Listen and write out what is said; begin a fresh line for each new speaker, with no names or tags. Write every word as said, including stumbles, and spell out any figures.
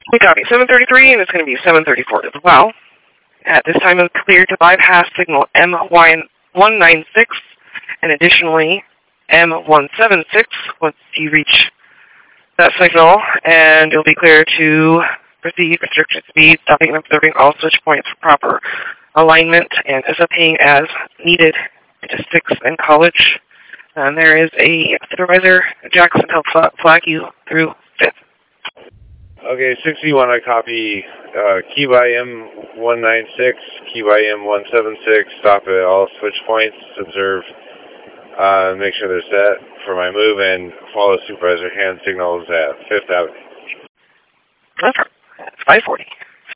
We copy seven thirty-three, and it's going to be seven thirty-four as well. At this time, it's clear to bypass signal M one nine six, and additionally M one seven six once you reach that signal, and you'll be clear to proceed restricted speed, stopping and observing all switch points for proper alignment and SOPing as needed to sixth and College. And there is a supervisor, Jackson, help flag you through fifth.
Okay, sixty-one, I copy uh, key by M one nine six, key by M one seven six, stop at all switch points, observe, uh, make sure they're set for my move, and follow supervisor hand signals at fifth Avenue.
That's five forty.